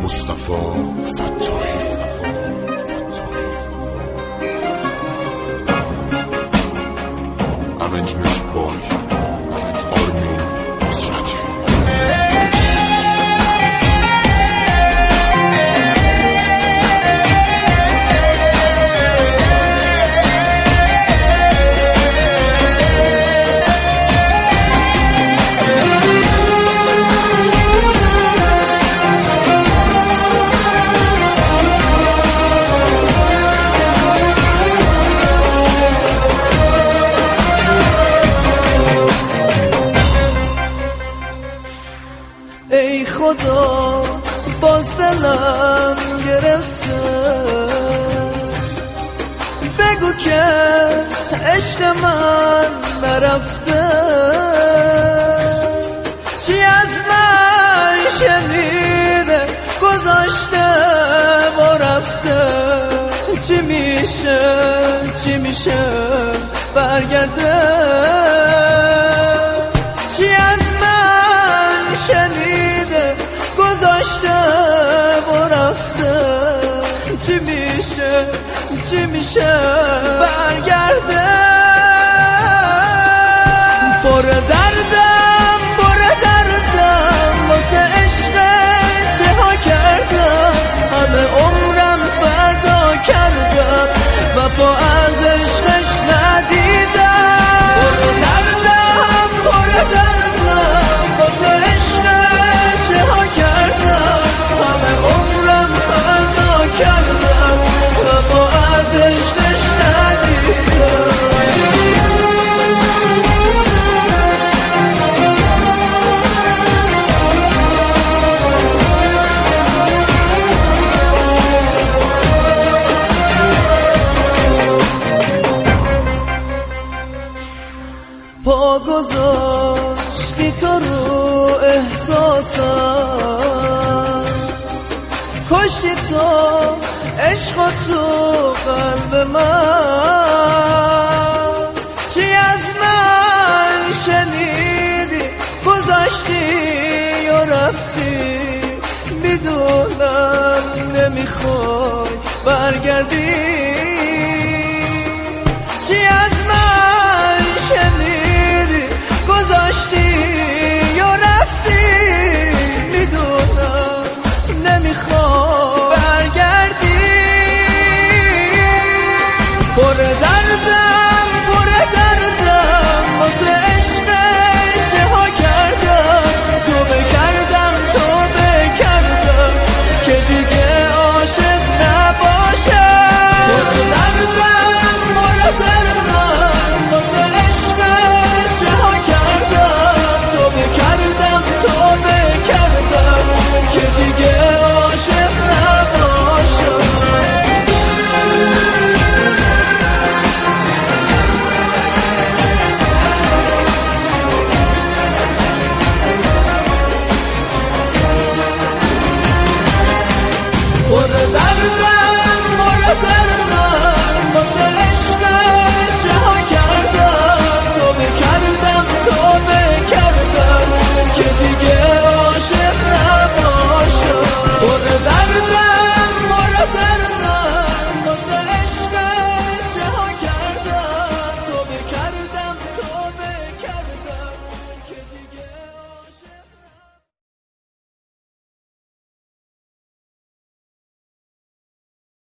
مصطفی فتاحی. Arrangement by Armin Nusrati. ای خدا باز دلم گرفته، بگو که عشق من نرفته. چی از من شنیده گذاشته و رفته، چی میشه برگرده. چی از من شنیده گذاشته و رفته، چی میشه برگرده. پر دردم واسه عشق چه ها کردم، همه عمرم فدا کردم، وفا از عشقش ندیدم. پر دردم واسه عشق چه ها کردم، همه عمرم فدا کردم، وفا از عشقش ندیدم. پا گذاشتی تو رو احساسم، کشتی تو عشق و تو قلب من. چی از من شنیدی گذاشتی و رفتی، میدونم نمیخوای برگردی. چی از